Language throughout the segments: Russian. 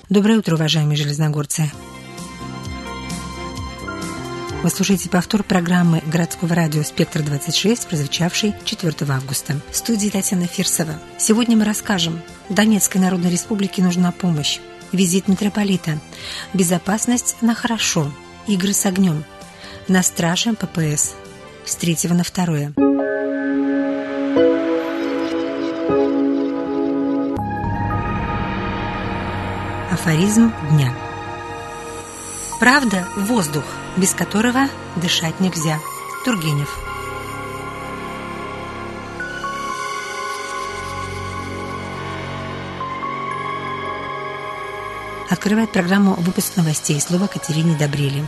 Доброе утро, уважаемые железногорцы! Вы слушаете повтор программы городского радио «Спектр-26», прозвучавшей 4 августа. В студии Татьяна Фирсова. Сегодня мы расскажем: Донецкой Народной Республике нужна помощь, визит митрополита, безопасность на хорошо, игры с огнем, на страже ППС с 3 на 2. Афоризм дня. Правда – воздух, без которого дышать нельзя. Тургенев. Открывает программу выпуск новостей. Слово Катерине Добрели.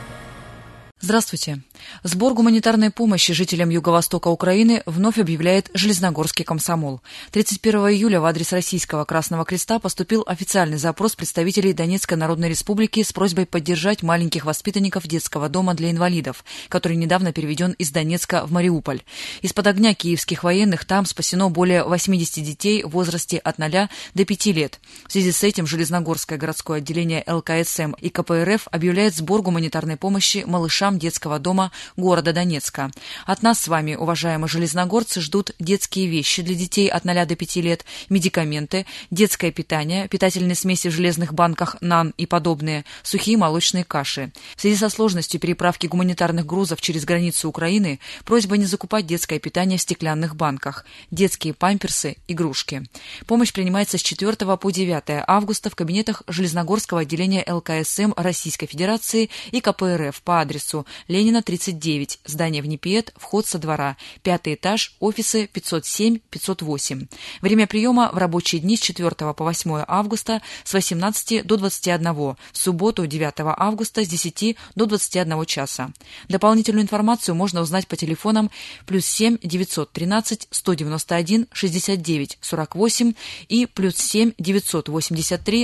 Здравствуйте. Сбор гуманитарной помощи жителям Юго-Востока Украины вновь объявляет Железногорский комсомол. 31 июля в адрес Российского Красного Креста поступил официальный запрос представителей Донецкой Народной Республики с просьбой поддержать маленьких воспитанников детского дома для инвалидов, который недавно переведен из Донецка в Мариуполь. Из-под огня киевских военных там спасено более 80 детей в возрасте от 0 до 5 лет. В связи с этим Железногорское городское отделение ЛКСМ и КПРФ объявляет сбор гуманитарной помощи малышам детского дома города Донецка. От нас с вами, уважаемые железногорцы, ждут детские вещи для детей от 0 до 5 лет, медикаменты, детское питание, питательные смеси в железных банках НАН и подобные, сухие молочные каши. В связи со сложностью переправки гуманитарных грузов через границу Украины просьба не закупать детское питание в стеклянных банках, детские памперсы, игрушки. Помощь принимается с 4 по 9 августа в кабинетах Железногорского отделения ЛКСМ Российской Федерации и КПРФ по адресу Ленина, 39, здание Внепиет, вход со двора, 5 этаж, офисы 507-508. Время приема в рабочие дни с 4 по 8 августа с 18 до 21, в субботу 9 августа с 10 до 21 часа. Дополнительную информацию можно узнать по телефонам +7 913 191 69 48 и +7 983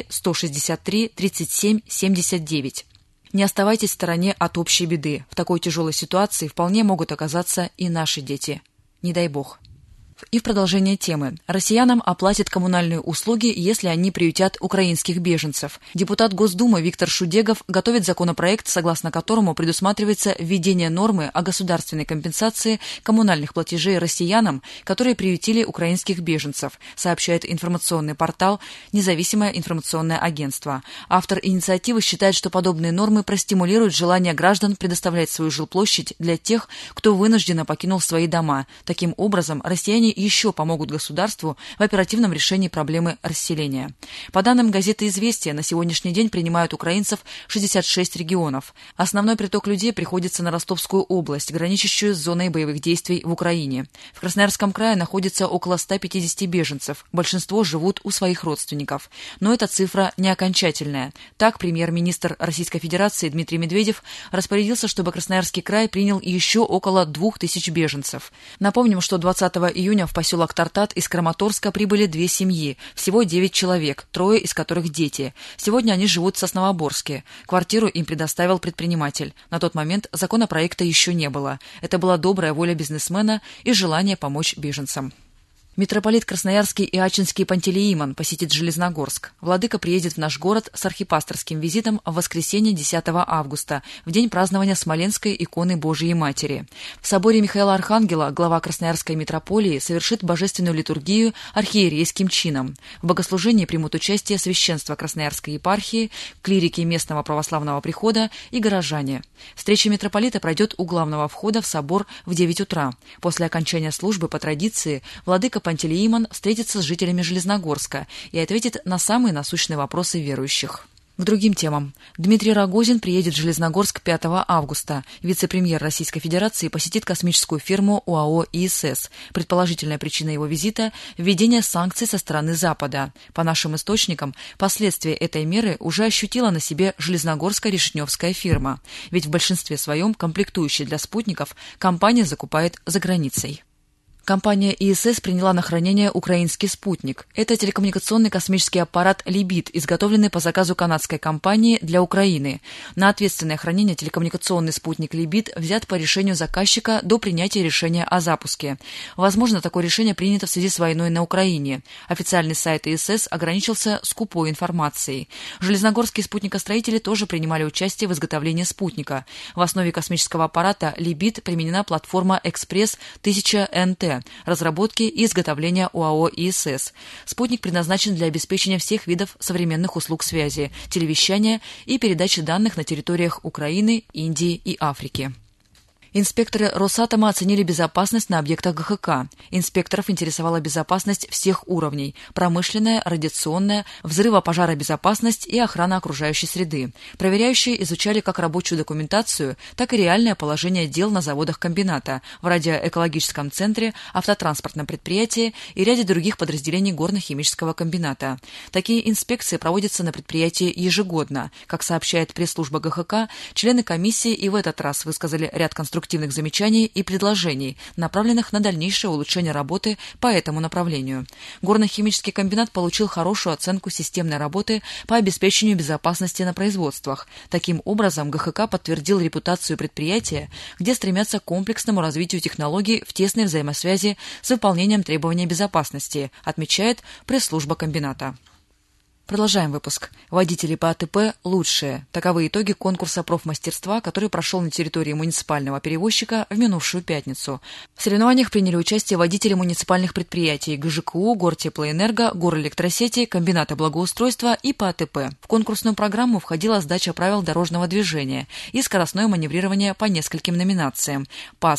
163 37 79. Не оставайтесь в стороне от общей беды. В такой тяжелой ситуации вполне могут оказаться и наши дети. Не дай бог. И в продолжение темы. Россиянам оплатят коммунальные услуги, если они приютят украинских беженцев. Депутат Госдумы Виктор Шудегов готовит законопроект, согласно которому предусматривается введение нормы о государственной компенсации коммунальных платежей россиянам, которые приютили украинских беженцев, сообщает информационный портал «Независимое информационное агентство». Автор инициативы считает, что подобные нормы простимулируют желание граждан предоставлять свою жилплощадь для тех, кто вынужденно покинул свои дома. Таким образом, россияне еще помогут государству в оперативном решении проблемы расселения. По данным газеты «Известия», на сегодняшний день принимают украинцев 66 регионов. Основной приток людей приходится на Ростовскую область, граничащую с зоной боевых действий в Украине. В Красноярском крае находится около 150 беженцев. Большинство живут у своих родственников. Но эта цифра не окончательная. Так, премьер-министр Российской Федерации Дмитрий Медведев распорядился, чтобы Красноярский край принял еще около 2000 беженцев. Напомним, что 20 июня в поселок Тартат из Краматорска прибыли 2 семьи, всего 9 человек, 3 из которых дети. Сегодня они живут в Сосновоборске. Квартиру им предоставил предприниматель. На тот момент законопроекта еще не было. Это была добрая воля бизнесмена и желание помочь беженцам. Митрополит Красноярский и Ачинский Пантелеимон посетит Железногорск. Владыка приедет в наш город с архипасторским визитом в воскресенье 10 августа, в день празднования Смоленской иконы Божией Матери. В соборе Михаила Архангела глава Красноярской митрополии совершит божественную литургию архиерейским чином. В богослужении примут участие священство Красноярской епархии, клирики местного православного прихода и горожане. Встреча митрополита пройдет у главного входа в собор в 9 утра. После окончания службы по традиции владыка Пантелеимон встретится с жителями Железногорска и ответит на самые насущные вопросы верующих. К другим темам. Дмитрий Рогозин приедет в Железногорск 5 августа. Вице-премьер Российской Федерации посетит космическую фирму ОАО «ИСС». Предположительная причина его визита – введение санкций со стороны Запада. По нашим источникам, последствия этой меры уже ощутила на себе железногорская решетневская фирма. Ведь в большинстве своем комплектующие для спутников компания закупает за границей. Компания ИСС приняла на хранение украинский спутник. Это телекоммуникационный космический аппарат «Либит», изготовленный по заказу канадской компании для Украины. На ответственное хранение телекоммуникационный спутник «Либит» взят по решению заказчика до принятия решения о запуске. Возможно, такое решение принято в связи с войной на Украине. Официальный сайт ИСС ограничился скупой информацией. Железногорские спутникостроители тоже принимали участие в изготовлении спутника. В основе космического аппарата «Либит» применена платформа «Экспресс-1000НТ», разработки и изготовления ОАО «ИСС». Спутник предназначен для обеспечения всех видов современных услуг связи, телевещания и передачи данных на территориях Украины, Индии и Африки. Инспекторы Росатома оценили безопасность на объектах ГХК. Инспекторов интересовала безопасность всех уровней – промышленная, радиационная, взрывопожаробезопасность и охрана окружающей среды. Проверяющие изучали как рабочую документацию, так и реальное положение дел на заводах комбината, в радиоэкологическом центре, автотранспортном предприятии и ряде других подразделений горно-химического комбината. Такие инспекции проводятся на предприятии ежегодно. Как сообщает пресс-служба ГХК, члены комиссии и в этот раз высказали ряд конструктивных замечаний и предложений, направленных на дальнейшее улучшение работы по этому направлению. Горно-химический комбинат получил хорошую оценку системной работы по обеспечению безопасности на производствах. Таким образом, ГХК подтвердил репутацию предприятия, где стремятся к комплексному развитию технологий в тесной взаимосвязи с выполнением требований безопасности, отмечает пресс-служба комбината. Продолжаем выпуск. Водители по АТП лучшие. Таковы итоги конкурса профмастерства, который прошел на территории муниципального перевозчика в минувшую пятницу. В соревнованиях приняли участие водители муниципальных предприятий ГЖКУ, Гортеплоэнерго, Горэлектросети, Комбината благоустройства и по АТП. В конкурсную программу входила сдача правил дорожного движения и скоростное маневрирование по нескольким номинациям: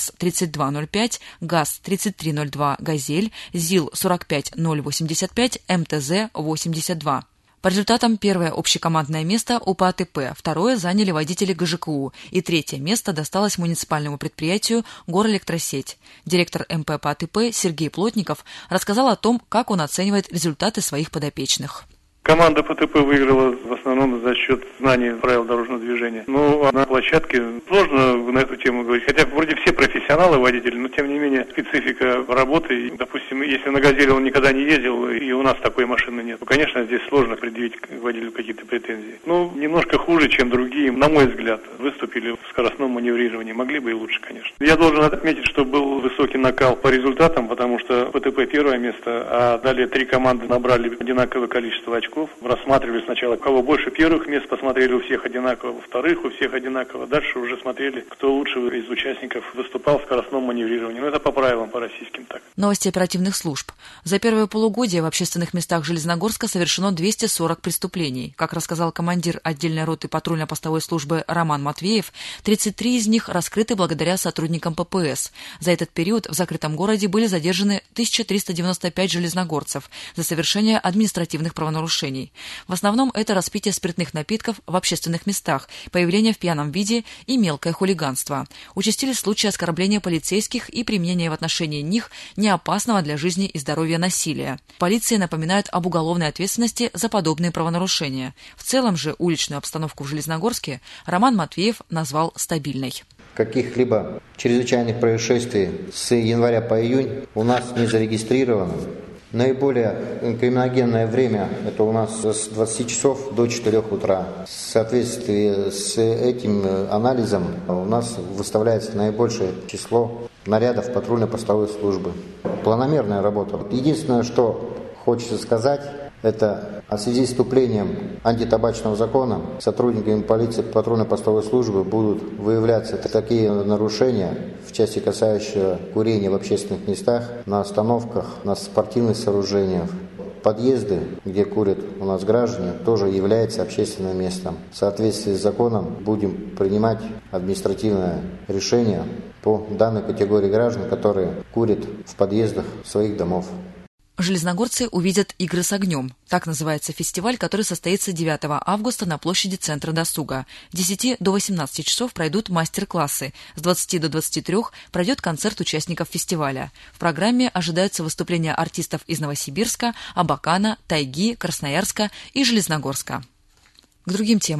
ПАЗ-3205, ГАЗ-3302, «Газель», ЗИЛ-45085, МТЗ-82. По результатам первое общекомандное место у ПАТП, второе заняли водители ГЖКУ и третье место досталось муниципальному предприятию «Горэлектросеть». Директор МП ПАТП Сергей Плотников рассказал о том, как он оценивает результаты своих подопечных. Команда ПТП выиграла в основном за счет знания правил дорожного движения. Но на площадке сложно на эту тему говорить. Хотя вроде все профессионалы водители, но тем не менее специфика работы. Допустим, если на «Газели» он никогда не ездил, и у нас такой машины нет, то, конечно, здесь сложно предъявить водителю какие-то претензии. Ну, немножко хуже, чем другие, на мой взгляд, выступили в скоростном маневрировании. Могли бы и лучше, конечно. Я должен отметить, что был высокий накал по результатам, потому что ПТП первое место, а далее 3 команды набрали одинаковое количество очков. Рассматривали сначала, у кого больше первых мест, посмотрели у всех одинаково, у вторых у всех одинаково. Дальше уже смотрели, кто лучше из участников выступал в скоростном маневрировании. Ну, это по правилам, по российским так. Новости оперативных служб. За первое полугодие в общественных местах Железногорска совершено 240 преступлений. Как рассказал командир отдельной роты патрульно-постовой службы Роман Матвеев, 33 из них раскрыты благодаря сотрудникам ППС. За этот период в закрытом городе были задержаны 1395 железногорцев за совершение административных правонарушений. В основном это распитие спиртных напитков в общественных местах, появление в пьяном виде и мелкое хулиганство. Участились случаи оскорбления полицейских и применения в отношении них неопасного для жизни и здоровья насилия. Полиция напоминает об уголовной ответственности за подобные правонарушения. В целом же уличную обстановку в Железногорске Роман Матвеев назвал стабильной. Каких-либо чрезвычайных происшествий с января по июнь у нас не зарегистрировано. Наиболее криминогенное время – это у нас с 20 часов до 4 утра. В соответствии с этим анализом у нас выставляется наибольшее число нарядов патрульно-постовой службы. Планомерная работа. Единственное, что хочется сказать, это в связи с вступлением антитабачного закона сотрудниками полиции патрульно-постовой службы будут выявляться такие нарушения в части касающиеся курения в общественных местах, на остановках, на спортивных сооружениях. Подъезды, где курят у нас граждане, тоже являются общественным местом. В соответствии с законом будем принимать административное решение по данной категории граждан, которые курят в подъездах своих домов. Железногорцы увидят «Игры с огнем». Так называется фестиваль, который состоится 9 августа на площади Центра досуга. С 10 до 18 часов пройдут мастер-классы. С 20 до 23 пройдет концерт участников фестиваля. В программе ожидаются выступления артистов из Новосибирска, Абакана, Тайги, Красноярска и Железногорска. К другим темам.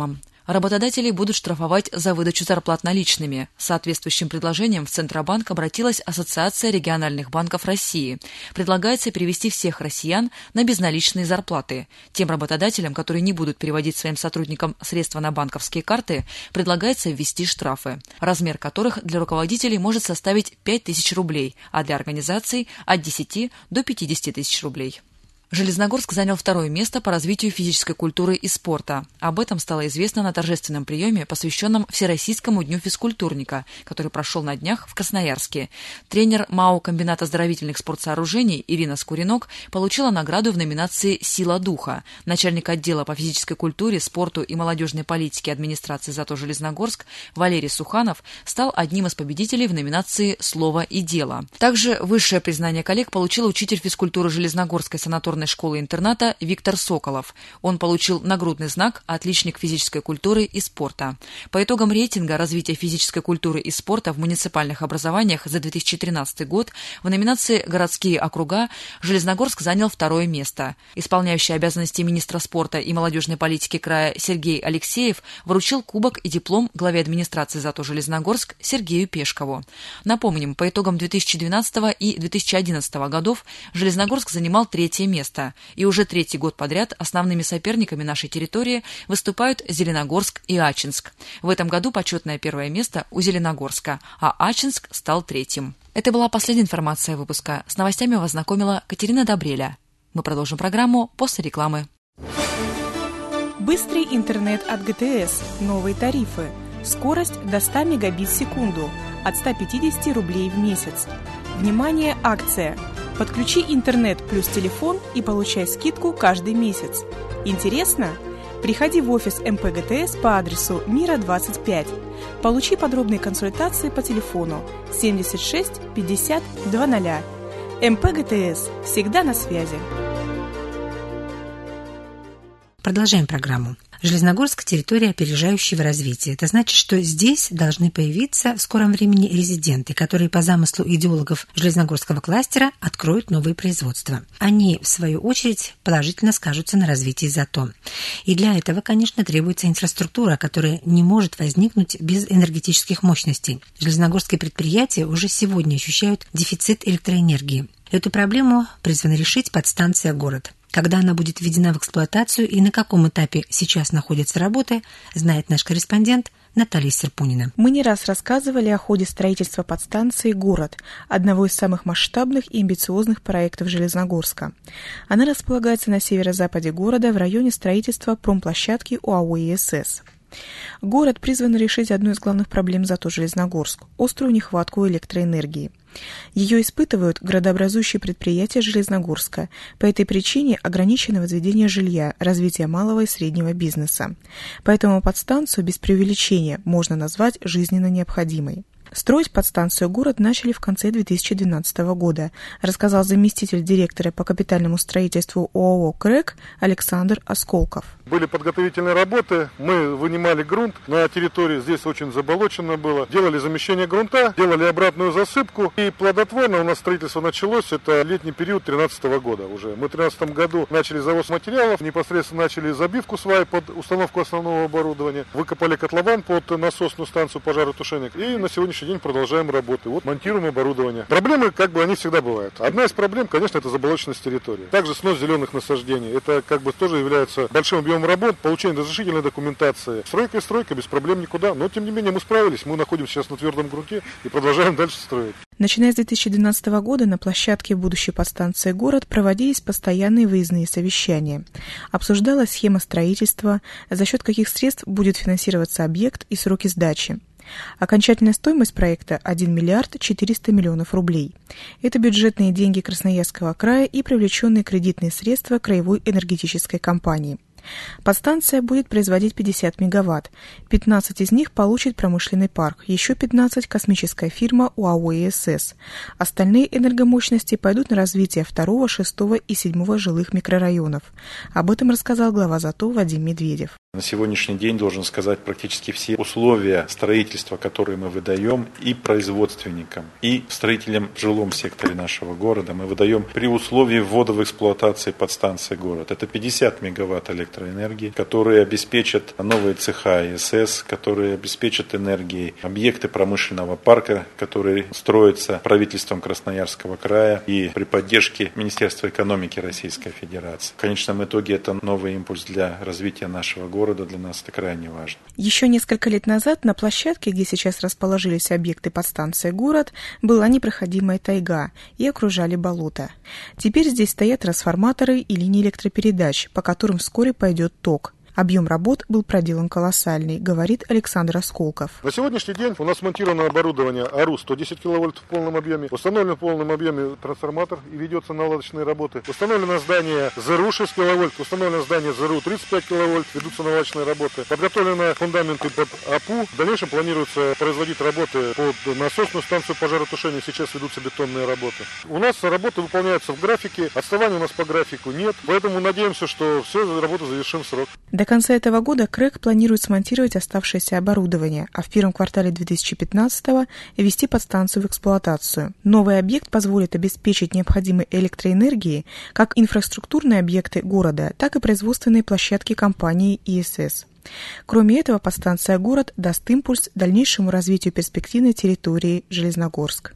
Работодателей будут штрафовать за выдачу зарплат наличными. С соответствующим предложением в Центробанк обратилась Ассоциация региональных банков России. Предлагается перевести всех россиян на безналичные зарплаты. Тем работодателям, которые не будут переводить своим сотрудникам средства на банковские карты, предлагается ввести штрафы, размер которых для руководителей может составить 5000 рублей, а для организаций – от 10 до 50 тысяч рублей. Железногорск занял второе место по развитию физической культуры и спорта. Об этом стало известно на торжественном приеме, посвященном Всероссийскому дню физкультурника, который прошел на днях в Красноярске. Тренер МАО комбината оздоровительных спортсооружений Ирина Скуринок получила награду в номинации «Сила духа». Начальник отдела по физической культуре, спорту и молодежной политике администрации ЗАТО Железногорск Валерий Суханов стал одним из победителей в номинации «Слово и дело». Также высшее признание коллег получил учитель физкультуры Железногорской санаторной школы-интерната Виктор Соколов. Он получил нагрудный знак «Отличник физической культуры и спорта». По итогам рейтинга развития физической культуры и спорта в муниципальных образованиях за 2013 год в номинации «Городские округа» Железногорск занял второе место. Исполняющий обязанности министра спорта и молодежной политики края Сергей Алексеев вручил кубок и диплом главе администрации ЗАТО Железногорск Сергею Пешкову. Напомним, по итогам 2012 и 2011 годов Железногорск занимал третье место. И уже третий год подряд основными соперниками нашей территории выступают Зеленогорск и Ачинск. В этом году почетное первое место у Зеленогорска, а Ачинск стал третьим. Это была последняя информация выпуска. С новостями вас знакомила Катерина Добреля. Мы продолжим программу после рекламы. Быстрый интернет от ГТС. Новые тарифы. Скорость до 100 мегабит в секунду. От 150 рублей в месяц. Внимание, акция! Подключи интернет плюс телефон и получай скидку каждый месяц. Интересно? Приходи в офис МПГТС по адресу Мира 25. Получи подробные консультации по телефону 76 50 00. МПГТС. Всегда на связи. Продолжаем программу. Железногорск – территория опережающего развития. Это значит, что здесь должны появиться в скором времени резиденты, которые по замыслу идеологов Железногорского кластера откроют новые производства. Они, в свою очередь, положительно скажутся на развитии ЗАТО. И для этого, конечно, требуется инфраструктура, которая не может возникнуть без энергетических мощностей. Железногорские предприятия уже сегодня ощущают дефицит электроэнергии. Эту проблему призвана решить подстанция «Город». Когда она будет введена в эксплуатацию и на каком этапе сейчас находятся работы, знает наш корреспондент Наталья Серпунина. Мы не раз рассказывали о ходе строительства подстанции «Город», одного из самых масштабных и амбициозных проектов Железногорска. Она располагается на северо-западе города в районе строительства промплощадки ОАО «ИСС». Город призван решить одну из главных проблем ЗАТО Железногорск – острую нехватку электроэнергии. Ее испытывают градообразующие предприятия Железногорска. По этой причине ограничено возведение жилья, развитие малого и среднего бизнеса. Поэтому подстанцию без преувеличения можно назвать жизненно необходимой. Строить подстанцию «Город» начали в конце 2012 года, рассказал заместитель директора по капитальному строительству ОАО «КРЭК» Александр Осколков. Были подготовительные работы, мы вынимали грунт, на территории здесь очень заболочено было, делали замещение грунта, делали обратную засыпку, и плодотворно у нас строительство началось, это летний период 2013 года уже. Мы в 2013 году начали завоз материалов, непосредственно начали забивку свай под установку основного оборудования, выкопали котлован под насосную станцию пожаротушения, и на сегодняшний день продолжаем работы. Вот монтируем оборудование. Проблемы, они всегда бывают. Одна из проблем, конечно, это заболоченность территории. Также снос зеленых насаждений. Это тоже является большим объемом работ, получение разрешительной документации. Стройка без проблем никуда. Но, тем не менее, мы справились. Мы находимся сейчас на твердом грунте и продолжаем дальше строить. Начиная с 2012 года на площадке будущей подстанции «Город» проводились постоянные выездные совещания. Обсуждалась схема строительства, за счет каких средств будет финансироваться объект и сроки сдачи. Окончательная стоимость проекта – 1 миллиард 400 миллионов рублей. Это бюджетные деньги Красноярского края и привлеченные кредитные средства Краевой энергетической компании. Подстанция будет производить 50 мегаватт. 15 из них получит промышленный парк, еще 15 – космическая фирма ОАО «ИСС». Остальные энергомощности пойдут на развитие 2, 6 и 7 жилых микрорайонов. Об этом рассказал глава ЗАТО Вадим Медведев. На сегодняшний день, должен сказать, практически все условия строительства, которые мы выдаем и производственникам, и строителям в жилом секторе нашего города, мы выдаем при условии ввода в эксплуатации подстанции «Город». Это 50 мегаватт электроэнергии. электроэнергии, которые обеспечат новые цеха ИСС, которые обеспечат энергией объекты промышленного парка, которые строятся правительством Красноярского края и при поддержке Министерства экономики Российской Федерации. В конечном итоге это новый импульс для развития нашего города, для нас это крайне важно. Еще несколько лет назад на площадке, где сейчас расположились объекты подстанции «Город», была непроходимая тайга и окружали болота. Теперь здесь стоят трансформаторы и линии электропередач, по которым вскоре пойдет ток. Объем работ был проделан колоссальный, говорит Александр Осколков. На сегодняшний день у нас монтировано оборудование АРУ 110 кВт в полном объеме, установлен в полном объеме трансформатор и ведется наладочные работы. Установлено здание ЗРУ 6 кВт, установлено здание ЗРУ 35 кВт, ведутся наладочные работы. Подготовлены фундаменты под АПУ. В дальнейшем планируется производить работы под насосную станцию пожаротушения. Сейчас ведутся бетонные работы. У нас работы выполняются в графике, отставания у нас по графику нет, поэтому надеемся, что все работы завершим в срок. До конца этого года КРЭК планирует смонтировать оставшееся оборудование, а в первом квартале 2015-го ввести подстанцию в эксплуатацию. Новый объект позволит обеспечить необходимой электроэнергией как инфраструктурные объекты города, так и производственные площадки компании ИСС. Кроме этого, подстанция «Город» даст импульс дальнейшему развитию перспективной территории Железногорск.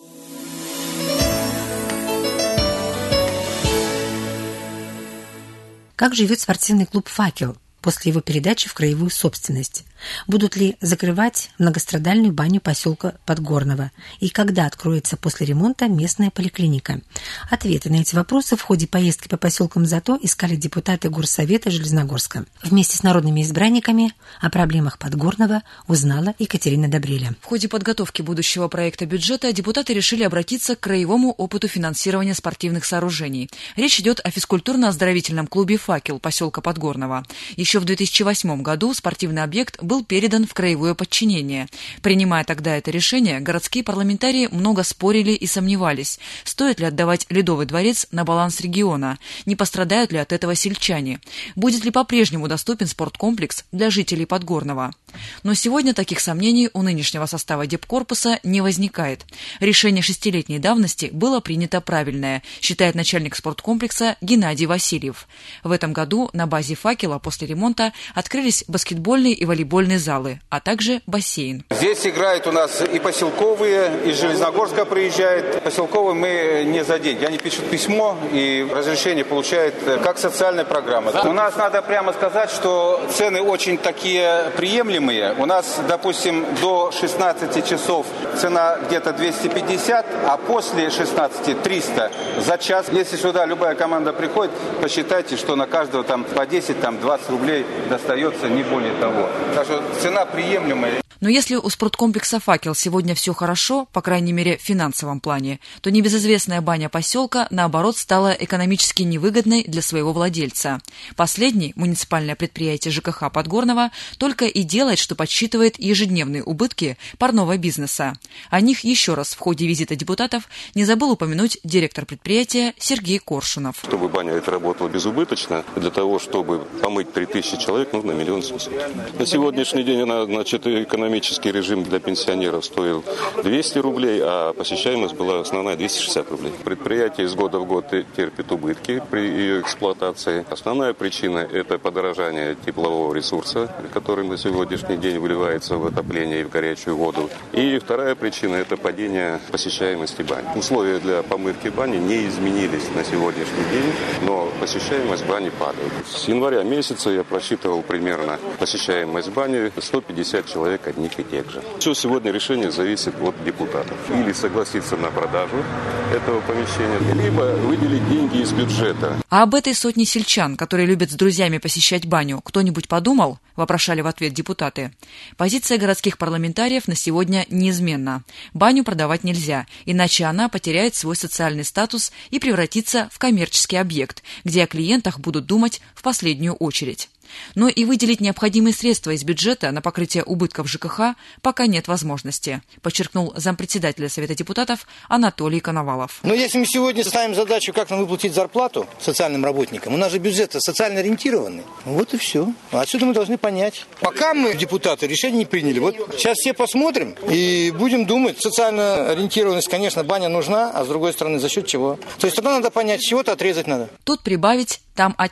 Как живет спортивный клуб «Факел» после его передачи в краевую собственность? Будут ли закрывать многострадальную баню поселка Подгорного? И когда откроется после ремонта местная поликлиника? Ответы на эти вопросы в ходе поездки по поселкам ЗАТО искали депутаты Горсовета Железногорска. Вместе с народными избранниками о проблемах Подгорного узнала Екатерина Добреля. В ходе подготовки будущего проекта бюджета депутаты решили обратиться к краевому опыту финансирования спортивных сооружений. Речь идет о физкультурно-оздоровительном клубе «Факел» поселка Подгорного. Еще в 2008 году спортивный объект был передан в краевое подчинение. Принимая тогда это решение, городские парламентарии много спорили и сомневались, стоит ли отдавать Ледовый дворец на баланс региона, не пострадают ли от этого сельчане, будет ли по-прежнему доступен спорткомплекс для жителей Подгорного. Но сегодня таких сомнений у нынешнего состава депкорпуса не возникает. Решение 6-летней давности было принято правильное, считает начальник спорткомплекса Геннадий Васильев. В этом году на базе «Факела» после ремонта открылись баскетбольные и волейбольные залы, а также бассейн. Здесь играют у нас и поселковые, из Железногорска приезжают. Поселковые мы не за деньги. Они пишут письмо и разрешение получают как социальная программа. У нас, надо прямо сказать, что цены очень такие приемлемые. У нас, допустим, до 16 часов цена где-то 250, а после 16 300 за час. Если сюда любая команда приходит, посчитайте, что на каждого там по 10-20 рублей достается, не более того. Так что цена приемлемая. Но если у спорткомплекса «Факел» сегодня все хорошо, по крайней мере в финансовом плане, то небезызвестная баня поселка, наоборот, стала экономически невыгодной для своего владельца. Последний, муниципальное предприятие ЖКХ Подгорного, только и делает, что подсчитывает ежедневные убытки парного бизнеса. О них еще раз в ходе визита депутатов не забыл упомянуть директор предприятия Сергей Коршунов. Чтобы баня эта работала безубыточно, для того, чтобы помыть 3000 человек, нужно 1 700 000. На сегодняшний день она, экономический режим для пенсионеров стоил 200 рублей, а посещаемость была основная 260 рублей. Предприятие из года в год терпит убытки при ее эксплуатации. Основная причина – это подорожание теплового ресурса, который на сегодняшний день выливается в отопление и в горячую воду. И вторая причина – это падение посещаемости бани. Условия для помывки бани не изменились на сегодняшний день, но посещаемость бани падает. С января месяца я просчитывал примерно посещаемость бани 150 человек одних и тех же. Все сегодня решение зависит от депутатов. Или согласиться на продажу этого помещения, либо выделить деньги из бюджета. А об этой сотне сельчан, которые любят с друзьями посещать баню, кто-нибудь подумал? Вопрошали в ответ депутаты. Позиция городских парламентариев на сегодня неизменна. Баню продавать нельзя, иначе она потеряет свой социальный статус и превратится в коммерческий объект, где о клиентах будут думать в последнюю очередь. Но и выделить необходимые средства из бюджета на покрытие убытков ЖКХ пока нет возможности, подчеркнул зампредседателя Совета депутатов Анатолий Коновалов. Но если мы сегодня ставим задачу, как нам выплатить зарплату социальным работникам, у нас же бюджет социально ориентированный. Вот и все. Отсюда мы должны понять. Пока мы, депутаты, решение не приняли. Вот сейчас все посмотрим и будем думать. Социальная ориентированность, конечно, баня нужна, а с другой стороны, за счет чего? То есть тогда надо понять, с чего-то отрезать надо. Тут прибавить, там отнять.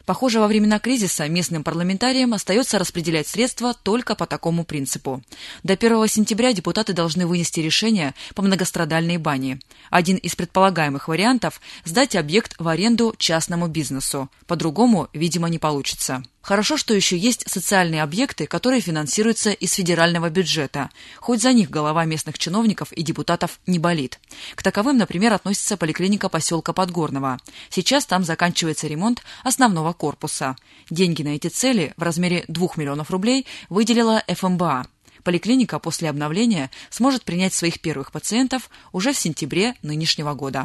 Похоже, во времена кризиса местным парламентариям остается распределять средства только по такому принципу. До 1 сентября депутаты должны вынести решение по многострадальной бане. Один из предполагаемых вариантов – сдать объект в аренду частному бизнесу. По-другому, видимо, не получится. Хорошо, что еще есть социальные объекты, которые финансируются из федерального бюджета. Хоть за них голова местных чиновников и депутатов не болит. К таковым, например, относится поликлиника поселка Подгорного. Сейчас там заканчивается ремонт основного корпуса. Деньги на эти цели в размере 2 миллионов рублей выделила ФМБА. Поликлиника после обновления сможет принять своих первых пациентов уже в сентябре нынешнего года.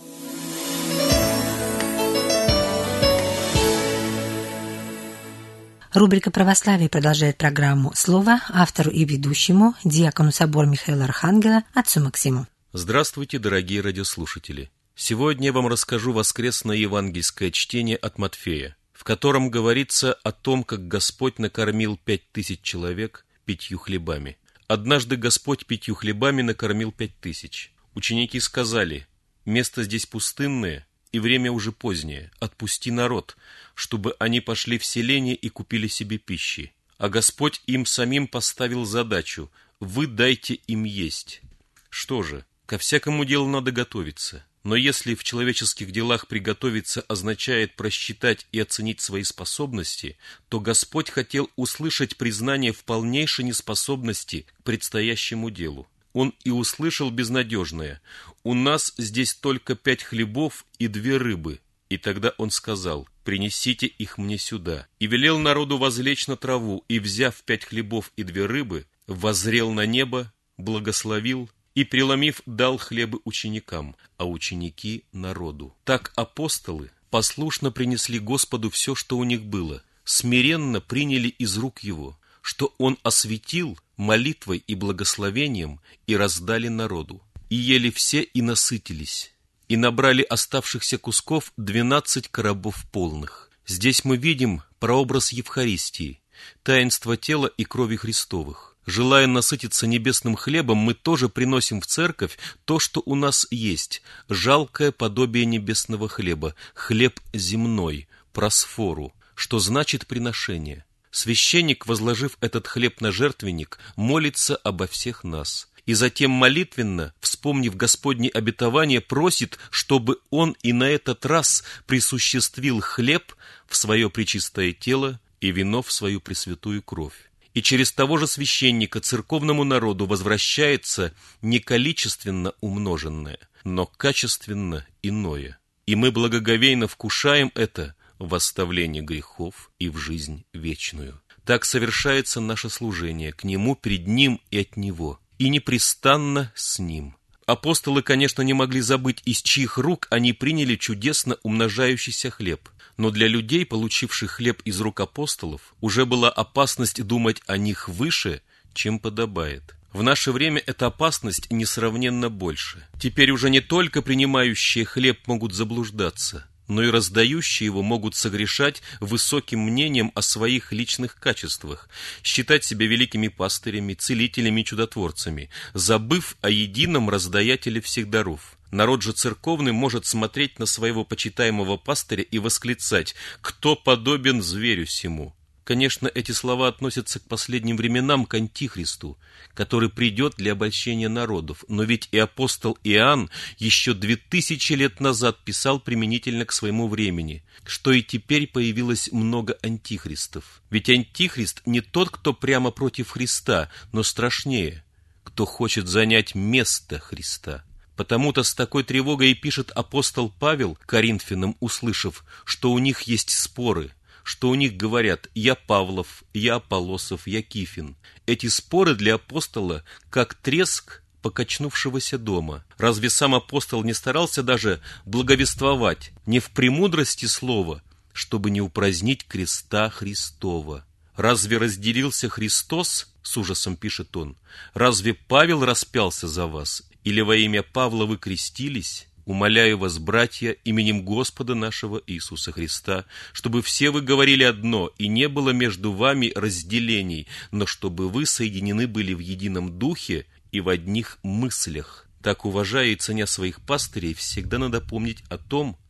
Рубрика «Православие» продолжает программу. Слово автору и ведущему, диакону собора Михаила Архангела, отцу Максиму. Здравствуйте, дорогие радиослушатели! Сегодня я вам расскажу воскресное евангельское чтение от Матфея, в котором говорится о том, как Господь накормил 5000 человек 5 хлебами. Однажды Господь 5 хлебами накормил 5000. Ученики сказали: «Место здесь пустынное, и время уже позднее, отпусти народ, чтобы они пошли в селение и купили себе пищи». А Господь им самим поставил задачу: «Вы дайте им есть». Что же, ко всякому делу надо готовиться. Но если в человеческих делах приготовиться означает просчитать и оценить свои способности, то Господь хотел услышать признание в полнейшей неспособности к предстоящему делу. Он и услышал безнадежное: «У нас здесь только 5 хлебов и 2 рыбы». И тогда он сказал: «Принесите их мне сюда». И велел народу возлечь на траву, и, взяв 5 хлебов и 2 рыбы, воззрел на небо, благословил и, преломив, дал хлебы ученикам, а ученики народу. Так апостолы послушно принесли Господу все, что у них было, смиренно приняли из рук Его, что Он осветил молитвой и благословением, и раздали народу. И ели все, и насытились, и набрали оставшихся кусков 12 коробов полных. Здесь мы видим прообраз Евхаристии, таинство тела и крови Христовых. Желая насытиться небесным хлебом, мы тоже приносим в церковь то, что у нас есть, жалкое подобие небесного хлеба, хлеб земной, просфору, что значит приношение. Священник, возложив этот хлеб на жертвенник, молится обо всех нас. И затем молитвенно, вспомнив Господне обетование, просит, чтобы Он и на этот раз присуществил хлеб в свое пречистое тело и вино в свою пресвятую кровь. И через того же священника церковному народу возвращается не количественно умноженное, но качественно иное. И мы благоговейно вкушаем это в оставлении грехов и в жизнь вечную. Так совершается наше служение к Нему, пред Ним и от Него, и непрестанно с Ним. Апостолы, конечно, не могли забыть, из чьих рук они приняли чудесно умножающийся хлеб. Но для людей, получивших хлеб из рук апостолов, уже была опасность думать о них выше, чем подобает. В наше время эта опасность несравненно больше. Теперь уже не только принимающие хлеб могут заблуждаться, но и раздающие его могут согрешать высоким мнением о своих личных качествах, считать себя великими пастырями, целителями, чудотворцами, забыв о едином раздаятеле всех даров. Народ же церковный может смотреть на своего почитаемого пастыря и восклицать: «Кто подобен зверю сему?» Конечно, эти слова относятся к последним временам, к Антихристу, который придет для обольщения народов. Но ведь и апостол Иоанн еще 2000 лет назад писал применительно к своему времени, что и теперь появилось много антихристов. Ведь антихрист не тот, кто прямо против Христа, но страшнее, кто хочет занять место Христа. Потому-то с такой тревогой и пишет апостол Павел Коринфянам, услышав, что у них есть споры, что у них говорят: «Я Павлов, я Аполлосов, я Кифин». Эти споры для апостола как треск покачнувшегося дома. Разве сам апостол не старался даже благовествовать не в премудрости слова, чтобы не упразднить креста Христова? «Разве разделился Христос?» — с ужасом пишет он. «Разве Павел распялся за вас? Или во имя Павла вы крестились? Умоляю вас, братья, именем Господа нашего Иисуса Христа, чтобы все вы говорили одно, и не было между вами разделений, но чтобы вы соединены были в едином духе и в одних мыслях». Так, уважая и ценя своих пастырей, всегда надо помнить о том,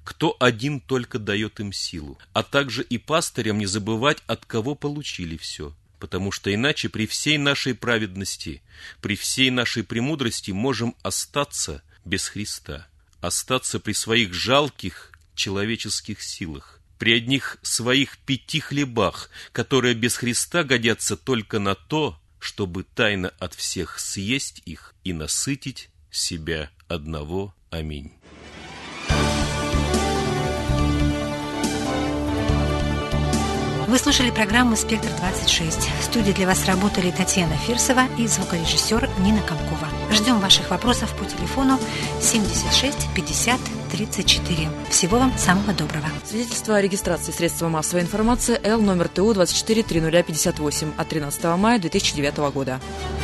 кто один только дает им силу, а также и пастырям не забывать, от кого получили все, потому что иначе при всей нашей праведности, при всей нашей премудрости можем остаться без Христа, остаться при своих жалких человеческих силах, при одних своих 5 хлебах, которые без Христа годятся только на то, чтобы тайно от всех съесть их и насытить себя одного. Аминь. Вы слушали программу «Спектр-26». В студии для вас работали Татьяна Фирсова и звукорежиссер Нина Комкова. Ждем ваших вопросов по телефону 76 50 34. Всего вам самого доброго. Свидетельство о регистрации средства массовой информации Л номер ТУ 24 0058 от 13 мая 2009 года.